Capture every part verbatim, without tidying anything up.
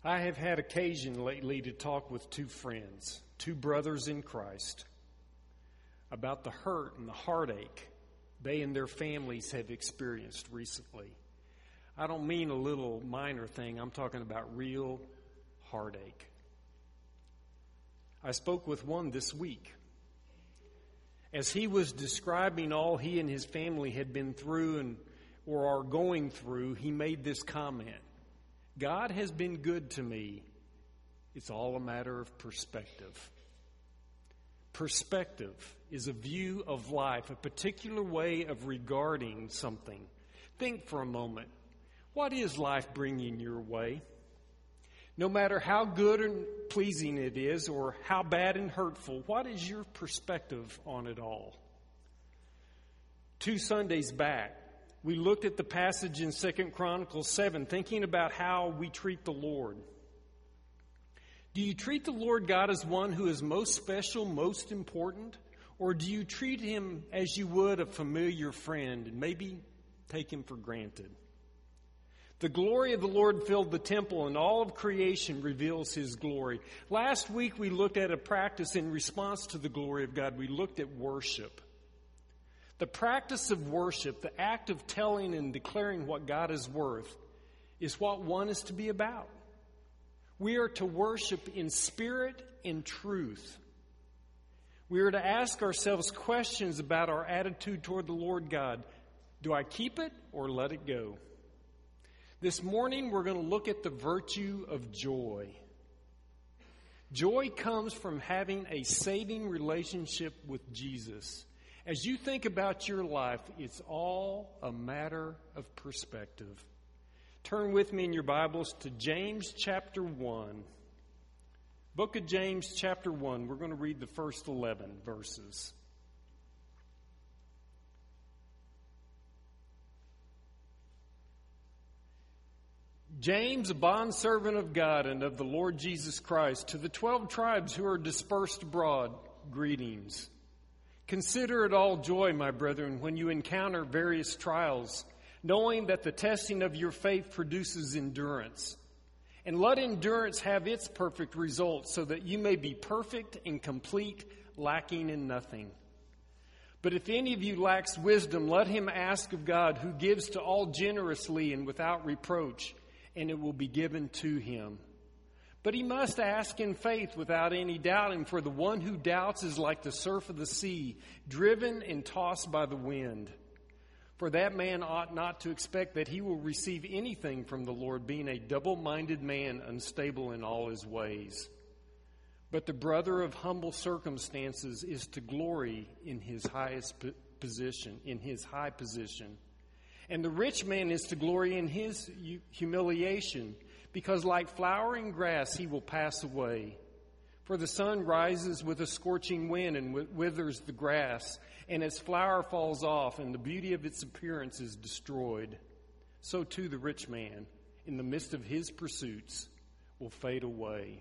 I have had occasion lately to talk with two friends, two brothers in Christ, about the hurt and the heartache they and their families have experienced recently. I don't mean a little minor thing. I'm talking about real heartache. I spoke with one this week. As he was describing all he and his family had been through and or are going through, he made this comment. God has been good to me. It's all a matter of perspective. Perspective is a view of life, a particular way of regarding something. Think for a moment. What is life bringing your way? No matter how good and pleasing it is or how bad and hurtful, what is your perspective on it all? Two Sundays back, we looked at the passage in Second Chronicles seven, thinking about how we treat the Lord. Do you treat the Lord God as one who is most special, most important? Or do you treat him as you would a familiar friend and maybe take him for granted? The glory of the Lord filled the temple, and all of creation reveals his glory. Last week we looked at a practice in response to the glory of God. We looked at worship. The practice of worship, the act of telling and declaring what God is worth, is what one is to be about. We are to worship in spirit and truth. We are to ask ourselves questions about our attitude toward the Lord God. Do I keep it or let it go? This morning we're going to look at the virtue of joy. Joy comes from having a saving relationship with Jesus. As you think about your life, it's all a matter of perspective. Turn with me in your Bibles to James chapter one. Book of James chapter one. We're going to read the first eleven verses. James, a bondservant of God and of the Lord Jesus Christ, to the twelve tribes who are dispersed abroad, greetings. Consider it all joy, my brethren, when you encounter various trials, knowing that the testing of your faith produces endurance. And let endurance have its perfect result, so that you may be perfect and complete, lacking in nothing. But if any of you lacks wisdom, let him ask of God, who gives to all generously and without reproach, and it will be given to him. But he must ask in faith without any doubting, for the one who doubts is like the surf of the sea, driven and tossed by the wind. For that man ought not to expect that he will receive anything from the Lord, being a double-minded man, unstable in all his ways. But the brother of humble circumstances is to glory in his highest position, in his high position. And the rich man is to glory in his humiliation, because like flowering grass he will pass away. For the sun rises with a scorching wind and withers the grass, and its flower falls off, and the beauty of its appearance is destroyed. So too the rich man, in the midst of his pursuits, will fade away.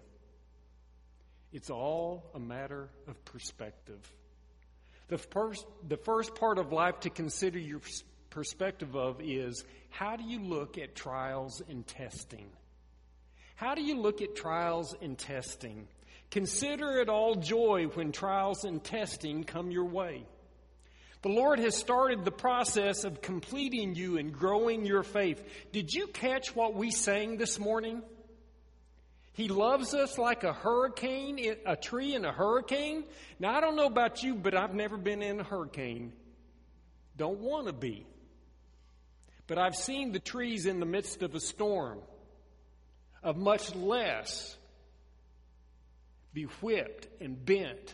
It's all a matter of perspective. The first, the first part of life to consider your perspective of is, how do you look at trials and testing? How do you look at trials and testing? Consider it all joy when trials and testing come your way. The Lord has started the process of completing you and growing your faith. Did you catch what we sang this morning? He loves us like a hurricane, a tree in a hurricane. Now, I don't know about you, but I've never been in a hurricane. Don't want to be. But I've seen the trees in the midst of a storm, of much less, be whipped and bent.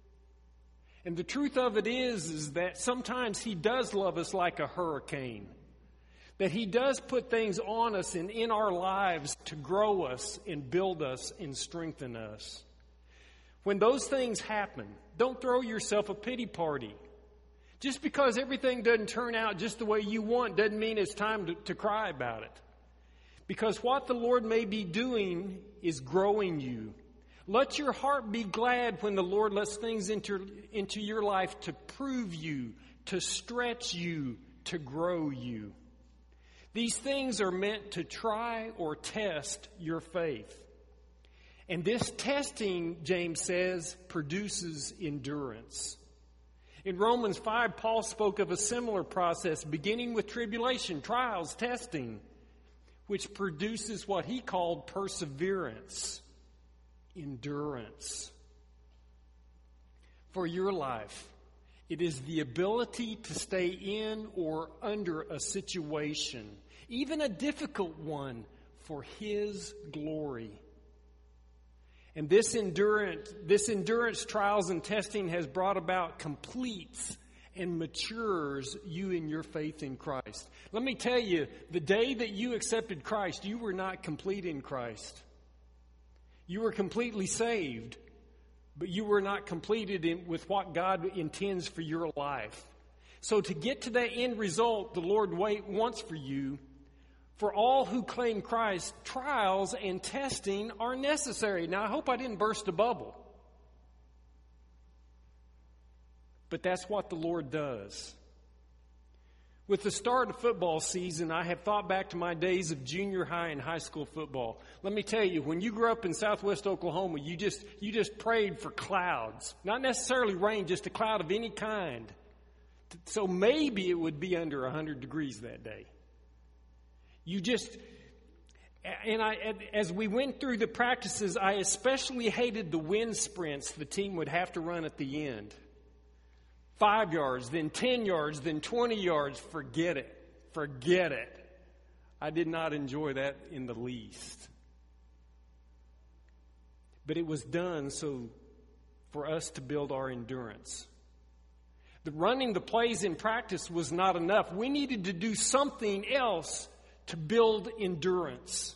And the truth of it is, is that sometimes he does love us like a hurricane. That he does put things on us and in our lives to grow us and build us and strengthen us. When those things happen, don't throw yourself a pity party. Just because everything doesn't turn out just the way you want doesn't mean it's time to, to cry about it. Because what the Lord may be doing is growing you. Let your heart be glad when the Lord lets things enter into your life to prove you, to stretch you, to grow you. These things are meant to try or test your faith. And this testing, James says, produces endurance. In Romans five, Paul spoke of a similar process, beginning with tribulation, trials, testing, which produces what he called perseverance, endurance. For your life, it is the ability to stay in or under a situation, even a difficult one, for His glory. And this endurance, this endurance, trials, and testing has brought about completes and matures you in your faith in Christ. Let me tell you, the day that you accepted Christ, you were not complete in Christ. You were completely saved, but you were not completed in, with what God intends for your life. So to get to that end result the Lord wants for you, for all who claim Christ, trials and testing are necessary. Now, I hope I didn't burst a bubble. But that's what the Lord does. With the start of football season, I have thought back to my days of junior high and high school football. Let me tell you, when you grew up in southwest Oklahoma, you just you just prayed for clouds. Not necessarily rain, just a cloud of any kind. So maybe it would be under one hundred degrees that day. You just, and I, as we went through the practices, I especially hated the wind sprints the team would have to run at the end. Five yards, then ten yards, then twenty yards. Forget it. Forget it. I did not enjoy that in the least. But it was done so for us to build our endurance. The running the plays in practice was not enough. We needed to do something else to build endurance.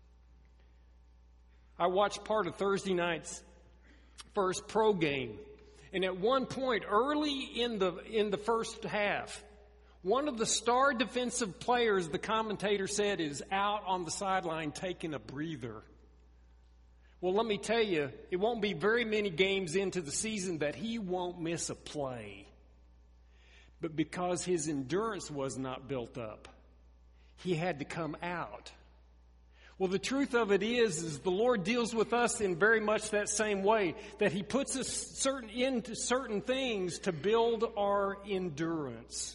I watched part of Thursday night's first pro game. And at one point early in the in the first half, one of the star defensive players, the commentator said, is out on the sideline taking a breather. Well, let me tell you, it won't be very many games into the season that he won't miss a play. But because his endurance was not built up, he had to come out. Well, the truth of it is, is the Lord deals with us in very much that same way, that He puts us certain into certain things to build our endurance.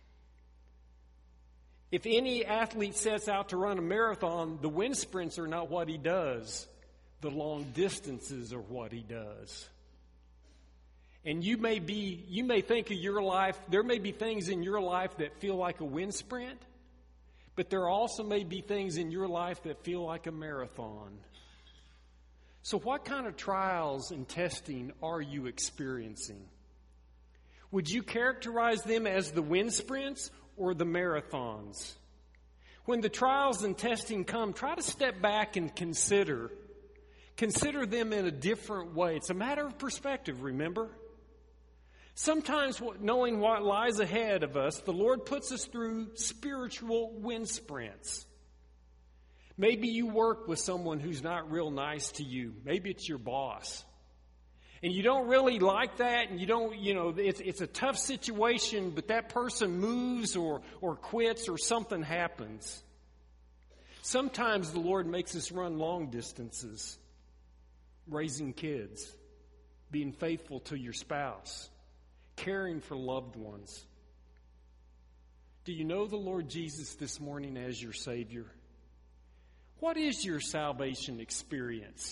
If any athlete sets out to run a marathon, the wind sprints are not what he does. The long distances are what he does. And you may be, you may think of your life, there may be things in your life that feel like a wind sprint, but there also may be things in your life that feel like a marathon. So what kind of trials and testing are you experiencing? Would you characterize them as the wind sprints or the marathons? When the trials and testing come, try to step back and consider. Consider them in a different way. It's a matter of perspective, remember? Sometimes knowing what lies ahead of us, the Lord puts us through spiritual wind sprints. Maybe you work with someone who's not real nice to you. Maybe it's your boss. And you don't really like that, and you don't, you know, it's, it's a tough situation, but that person moves or, or quits or something happens. Sometimes the Lord makes us run long distances, raising kids, being faithful to your spouse, caring for loved ones. Do you know the Lord Jesus this morning as your Savior? What is your salvation experience?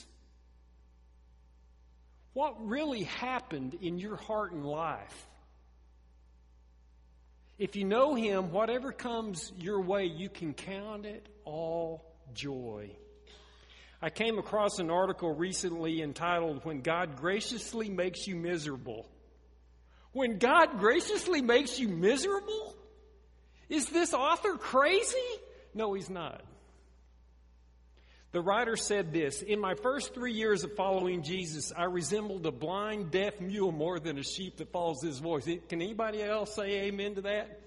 What really happened in your heart and life? If you know Him, whatever comes your way, you can count it all joy. I came across an article recently entitled, "When God Graciously Makes You Miserable." When God graciously makes you miserable? Is this author crazy? No, he's not. The writer said this: "In my first three years of following Jesus, I resembled a blind, deaf mule more than a sheep that follows His voice." Can anybody else say amen to that?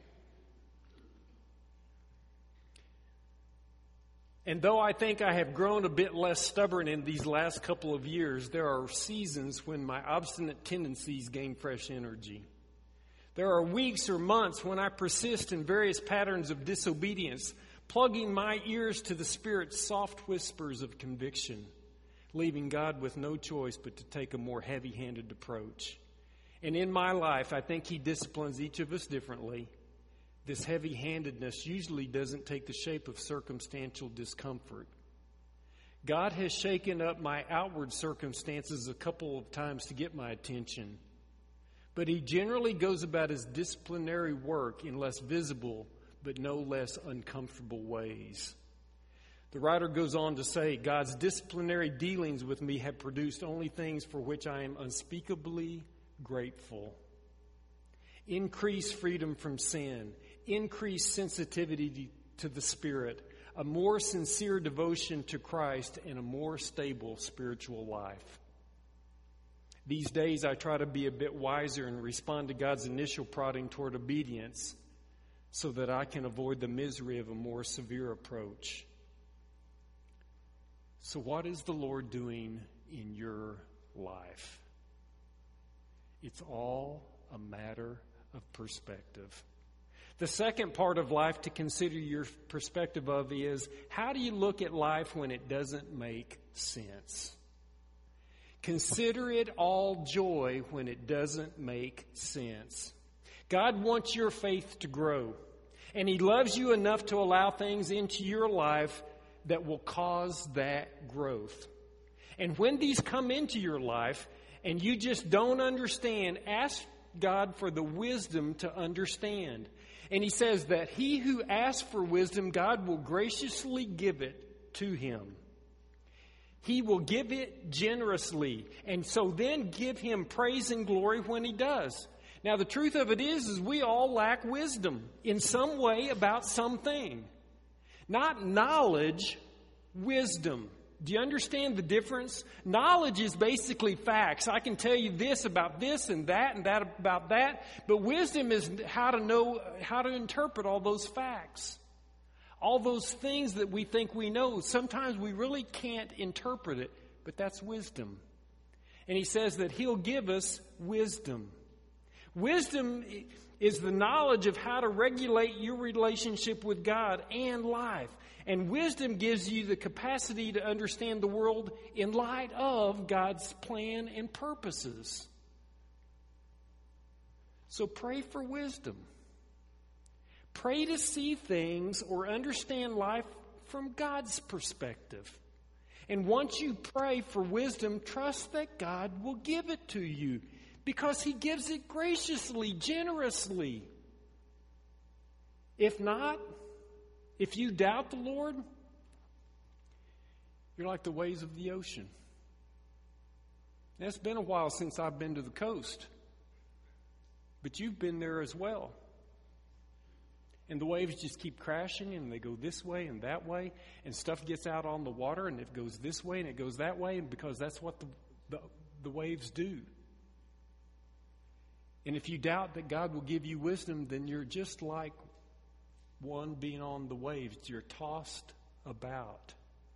And though I think I have grown a bit less stubborn in these last couple of years, there are seasons when my obstinate tendencies gain fresh energy. There are weeks or months when I persist in various patterns of disobedience, plugging my ears to the Spirit's soft whispers of conviction, leaving God with no choice but to take a more heavy-handed approach. And in my life, I think He disciplines each of us differently. This heavy-handedness usually doesn't take the shape of circumstantial discomfort. God has shaken up my outward circumstances a couple of times to get my attention, but He generally goes about His disciplinary work in less visible but no less uncomfortable ways. The writer goes on to say, God's disciplinary dealings with me have produced only things for which I am unspeakably grateful. Increased freedom from sin, increased sensitivity to the Spirit, a more sincere devotion to Christ, and a more stable spiritual life. These days I try to be a bit wiser and respond to God's initial prodding toward obedience so that I can avoid the misery of a more severe approach. So what is the Lord doing in your life? It's all a matter of perspective. The second part of life to consider your perspective of is, how do you look at life when it doesn't make sense? Consider it all joy when it doesn't make sense. God wants your faith to grow, and He loves you enough to allow things into your life that will cause that growth. And when these come into your life and you just don't understand, ask God for the wisdom to understand. And He says that he who asks for wisdom, God will graciously give it to him. He will give it generously. And so then give Him praise and glory when He does. Now the truth of it is, is we all lack wisdom in some way about something. Not knowledge, wisdom. Do you understand the difference? Knowledge is basically facts. I can tell you this about this and that and that about that. But wisdom is how to know, how to interpret all those facts. All those things that we think we know. Sometimes we really can't interpret it, but that's wisdom. And He says that He'll give us wisdom. Wisdom is the knowledge of how to regulate your relationship with God and life. And wisdom gives you the capacity to understand the world in light of God's plan and purposes. So pray for wisdom. Pray to see things or understand life from God's perspective. And once you pray for wisdom, trust that God will give it to you, because He gives it graciously, generously. If not, if you doubt the Lord, you're like the waves of the ocean. Now, it's been a while since I've been to the coast, but you've been there as well. And the waves just keep crashing, and they go this way and that way, and stuff gets out on the water, and it goes this way and it goes that way, and because that's what the, the, the waves do. And if you doubt that God will give you wisdom, then you're just like one being on the waves. You're tossed about.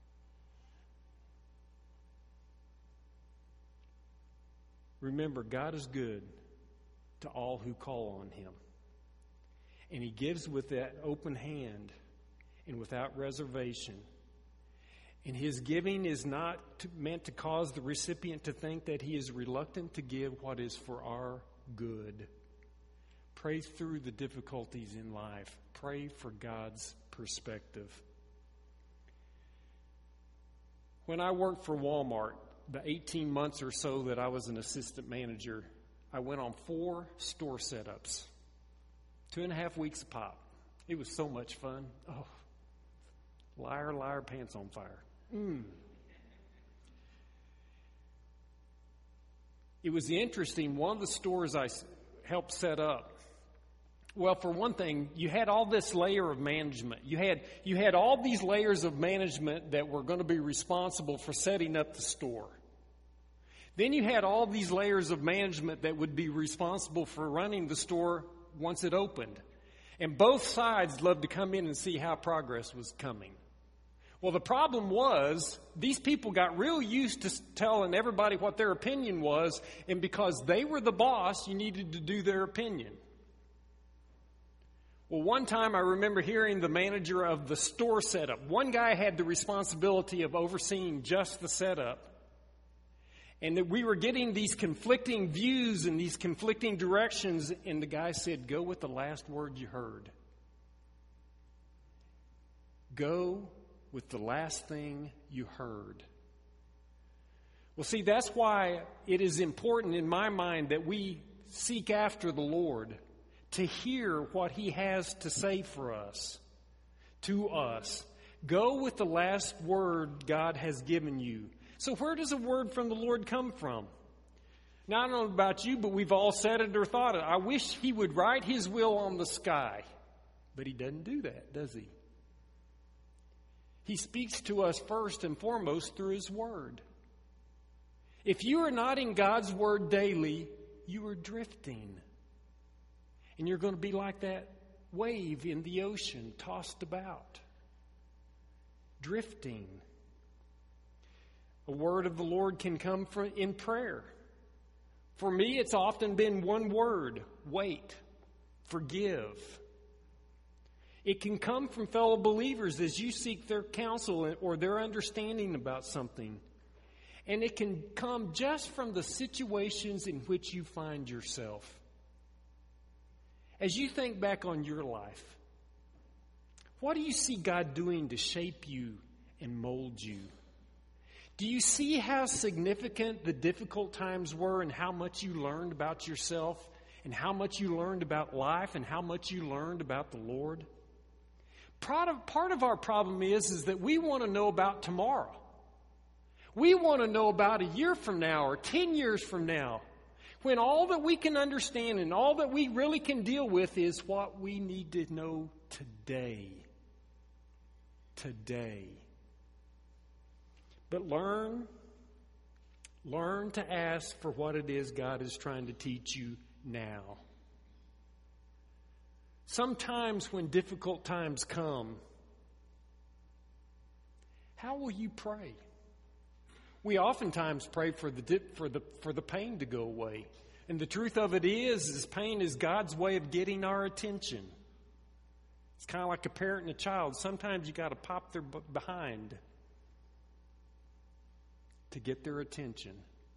Remember, God is good to all who call on Him. And He gives with that open hand and without reservation. And His giving is not to, meant to cause the recipient to think that he is reluctant to give what is for our good. Pray through the difficulties in life. Pray for God's perspective. When I worked for Walmart, the eighteen months or so that I was an assistant manager, I went on four store setups. Two and a half weeks a pop. It was so much fun. Oh, liar, liar, pants on fire. Mm. It was interesting. One of the stores I helped set up, well, for one thing, you had all this layer of management. You had you had all these layers of management that were going to be responsible for setting up the store. Then you had all these layers of management that would be responsible for running the store once it opened. And both sides loved to come in and see how progress was coming. Well, the problem was, these people got real used to telling everybody what their opinion was, and because they were the boss, you needed to do their opinion. Well, one time I remember hearing the manager of the store setup. One guy had the responsibility of overseeing just the setup. And that we were getting these conflicting views and these conflicting directions. And the guy said, go with the last word you heard. Go with the last thing you heard. Well, see, that's why it is important in my mind that we seek after the Lord, to hear what He has to say for us, to us. Go with the last word God has given you. So where does a word from the Lord come from? Now, I don't know about you, but we've all said it or thought it. I wish He would write His will on the sky. But He doesn't do that, does He? He speaks to us first and foremost through His word. If you are not in God's word daily, you are drifting. And you're going to be like that wave in the ocean, tossed about, drifting. A word of the Lord can come from, in prayer. For me, it's often been one word: wait, forgive. It can come from fellow believers as you seek their counsel or their understanding about something. And it can come just from the situations in which you find yourself. As you think back on your life, what do you see God doing to shape you and mold you? Do you see how significant the difficult times were and how much you learned about yourself and how much you learned about life and how much you learned about the Lord? Part of, part of our problem is, is that we want to know about tomorrow. We want to know about a year from now or ten years from now, when all that we can understand and all that we really can deal with is what we need to know today. Today. But learn, learn to ask for what it is God is trying to teach you now. Sometimes when difficult times come, how will you pray? We oftentimes pray for the dip, for the for the pain to go away. And the truth of it is, is pain is God's way of getting our attention. It's kind of like a parent and a child. Sometimes you got to pop their behind to get their attention.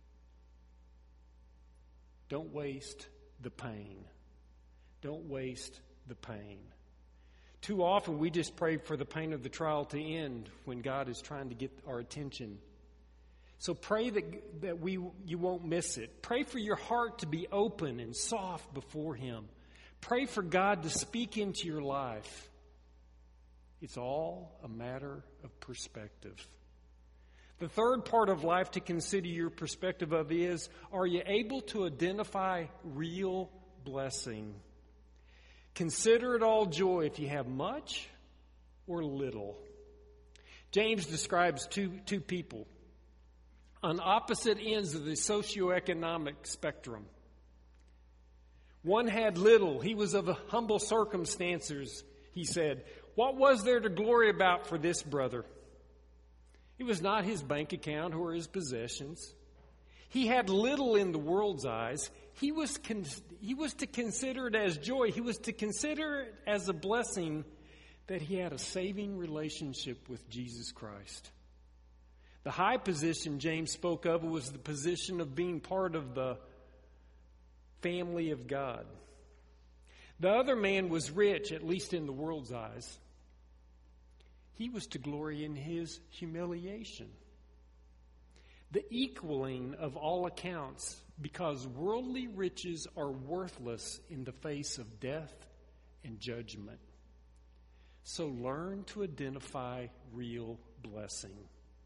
Don't waste the pain. Don't waste the pain. Too often we just pray for the pain of the trial to end when God is trying to get our attention. So pray that, that we you won't miss it. Pray for your heart to be open and soft before Him. Pray for God to speak into your life. It's all a matter of perspective. The third part of life to consider your perspective of is, are you able to identify real blessing? Consider it all joy if you have much or little. James describes two, two people on opposite ends of the socioeconomic spectrum. One had little. He was of humble circumstances, he said. What was there to glory about for this brother? It was not his bank account or his possessions. He had little in the world's eyes. He was, con- he was to consider it as joy. He was to consider it as a blessing that he had a saving relationship with Jesus Christ. The high position James spoke of was the position of being part of the family of God. The other man was rich, at least in the world's eyes. He was to glory in his humiliation. The equaling of all accounts, because worldly riches are worthless in the face of death and judgment. So learn to identify real blessing.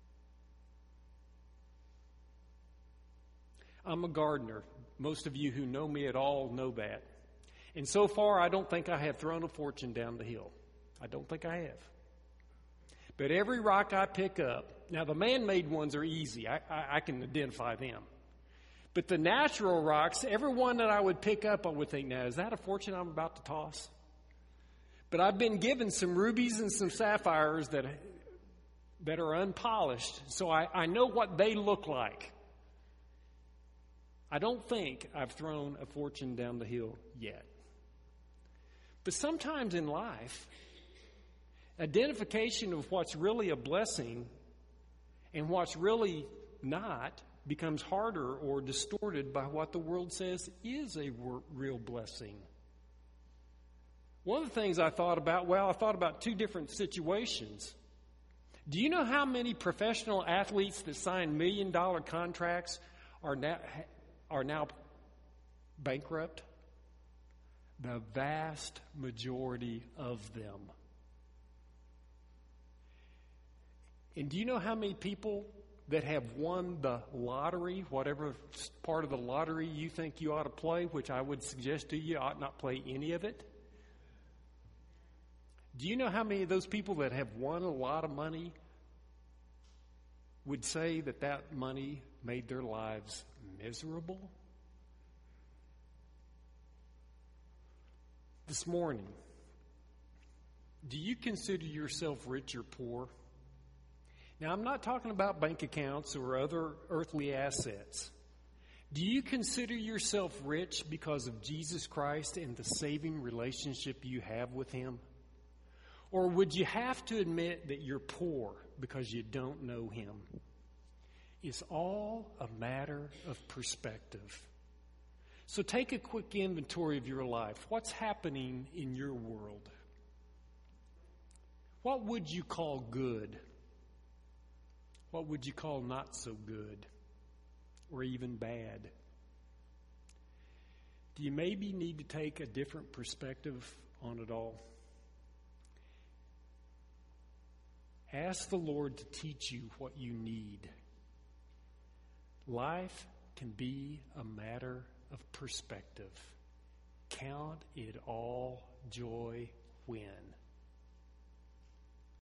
I'm a gardener. Most of you who know me at all know that. And so far, I don't think I have thrown a fortune down the hill. I don't think I have. But every rock I pick up, now the man-made ones are easy. I, I, I can identify them. But the natural rocks, every one that I would pick up, I would think, now, is that a fortune I'm about to toss? But I've been given some rubies and some sapphires that, that are unpolished, so I, I know what they look like. I don't think I've thrown a fortune down the hill yet. But sometimes in life, identification of what's really a blessing and what's really not becomes harder or distorted by what the world says is a real blessing. One of the things I thought about, well, I thought about two different situations. Do you know how many professional athletes that sign million dollar contracts are now, are now bankrupt? The vast majority of them. And do you know how many people that have won the lottery, whatever part of the lottery you think you ought to play, which I would suggest to you, you ought not play any of it? Do you know how many of those people that have won a lot of money would say that that money made their lives miserable? This morning, do you consider yourself rich or poor? Now, I'm not talking about bank accounts or other earthly assets. Do you consider yourself rich because of Jesus Christ and the saving relationship you have with Him? Or would you have to admit that you're poor because you don't know Him? It's all a matter of perspective. So take a quick inventory of your life. What's happening in your world? What would you call good? What would you call not so good or even bad? Do you maybe need to take a different perspective on it all? Ask the Lord to teach you what you need. Life can be a matter of perspective. Count it all joy when.